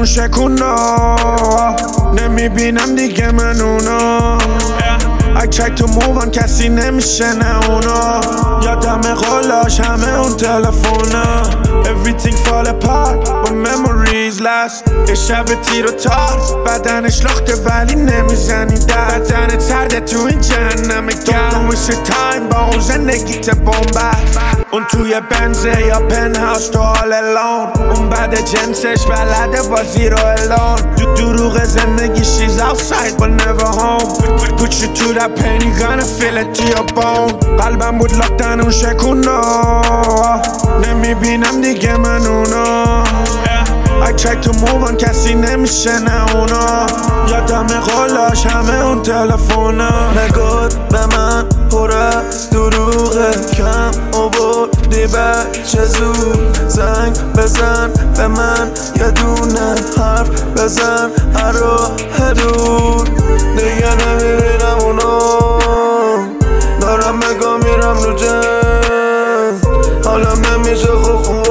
اون شکونا نمیبینم دیگه من اونا I try to move on کسی نمیشه نه اونا یادم قولاش همه اون تلفونا Everything fall apart but memories last یه شب تیر و تار بدنش لخته ولی نمیزنی در بدن سرده تو این جهنم گرم ویسه تایم با اون زندگیت بومبست اون توی بنزه یا پنهاوس تو حال الان اون بعد جنسش بلده بازی رو الان دروغ زندگی she's outside but never home Put you to that pain you gonna feel it to your bone قلبم بود لاختن اون شکونا نمیبینم دیگه من اونا I try to move on کسی نمیشه نه اونا یادم قولاش همه اون تلفونا نگات به من پر از دروغه کم آوردی بچه زود زنگ بزن به من یه دونه حرف بزن هر راه دور دیگه نمیبینم اونا دارم نگاه میرم رو جنگ حالا نمیشه خوب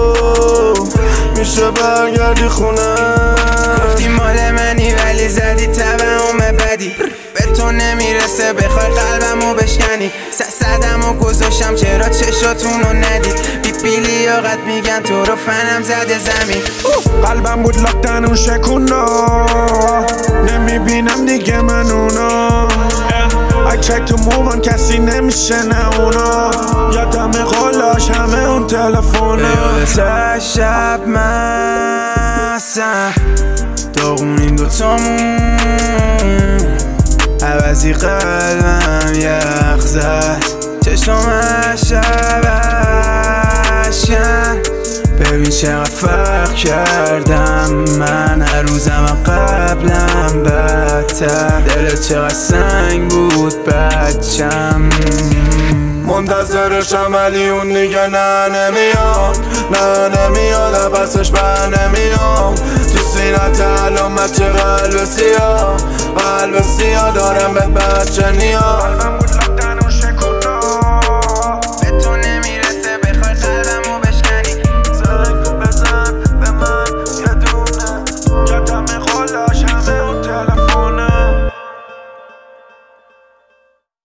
میشه برگردی خونه گفتی مال منی ولی زدی تبعوم بدی به تو نمیرسه بخوای قلبمو بشکنی صدمو گذاشتم چرا چشاتونو ندید بی لیاقت میگن تو رو فنم زده زمین قلبم بود لاختن اون شکونا نمیبینم دیگه من اونا I try to move on کسی نمیشه نه اونا یادم قولاش همه اون تلفونا یادت شب مستم داغونیم دوتامون عوضی قلبم یخ زد چشمم شب اشکن ببین چقدر فرق کردم من هر روزم قبلم بدتر دلت چقدر سنگ بود بچم منتظرشم ولی اون دیگه نه نمیاد پسش بر نمیام تو سینت علامت چه قلب سیاه دارم به بچه نیاد